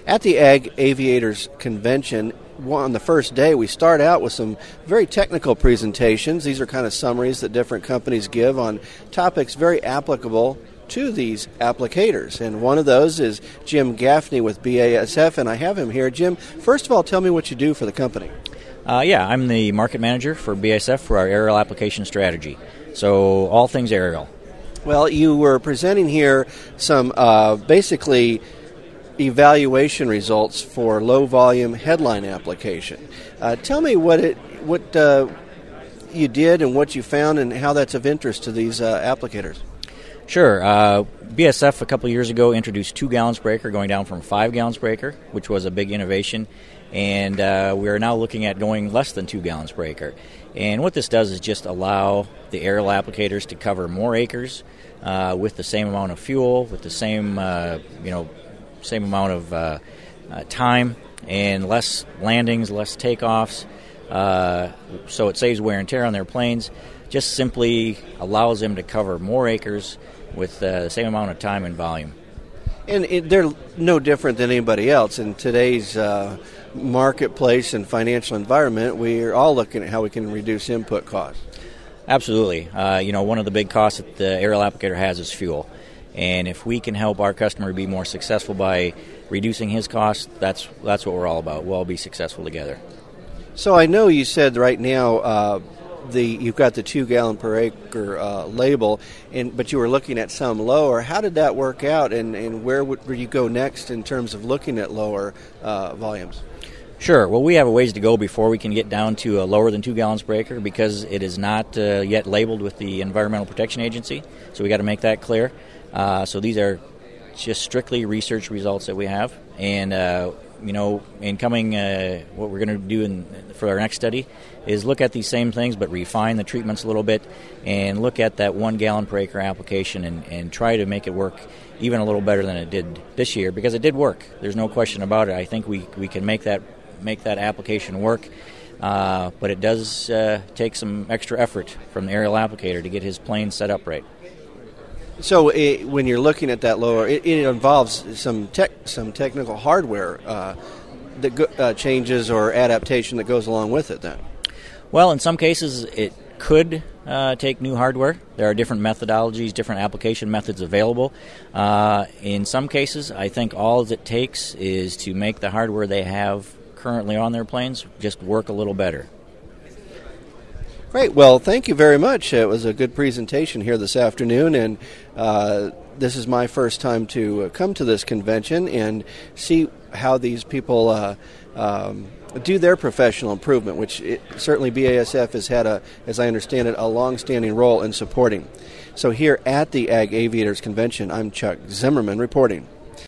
At the Ag Aviators Convention, on the first day, we start out with some very technical presentations. These are kind of summaries that different companies give on topics very applicable to these applicators. And one of those is Jim Gaffney with BASF, and I have him here. Jim, first of all, tell me what you do for the company. I'm the market manager for BASF for our aerial application strategy. So all things aerial. Well, you were presenting here some basically evaluation results for low-volume headline application. Tell me what you did and what you found and how that's of interest to these applicators. Sure. BASF a couple of years ago introduced 2 gallons per acre, going down from 5 gallons per acre, which was a big innovation. And we are now looking at going less than 2 gallons per acre. And what this does is just allow the aerial applicators to cover more acres with the same amount of fuel, with the same same amount of time, and less landings, less takeoffs. So it saves wear and tear on their planes. Just simply allows them to cover more acres with the same amount of time and volume. And they're no different than anybody else. In today's marketplace and financial environment, we're all looking at how we can reduce input costs. Absolutely. One of the big costs that the aerial applicator has is fuel. And if we can help our customer be more successful by reducing his costs, that's what we're all about. We'll all be successful together. So I know you said right now you've got the 2 gallon per acre label, but you were looking at some lower. How did that work out, and where would you go next in terms of looking at lower volumes? Sure. Well, we have a ways to go before we can get down to lower than 2 gallons per acre because it is not yet labeled with the Environmental Protection Agency, so we got to make that clear. So these are just strictly research results that we have, and in coming, what we're going to do for our next study is look at these same things but refine the treatments a little bit and look at that 1 gallon per acre application and try to make it work even a little better than it did this year, because it did work. There's no question about it. I think we can make that application work, but it does take some extra effort from the aerial applicator to get his plane set up right. So when you're looking at that lower, it involves some technical hardware that changes or adaptation that goes along with it then? Well, in some cases it could take new hardware. There are different methodologies, different application methods available. In some cases, I think all it takes is to make the hardware they have currently on their planes just work a little better. Great. Well, thank you very much. It was a good presentation here this afternoon, and this is my first time to come to this convention and see how these people do their professional improvement, which certainly BASF has had, as I understand it, a long-standing role in supporting. So here at the Ag Aviators Convention, I'm Chuck Zimmerman reporting.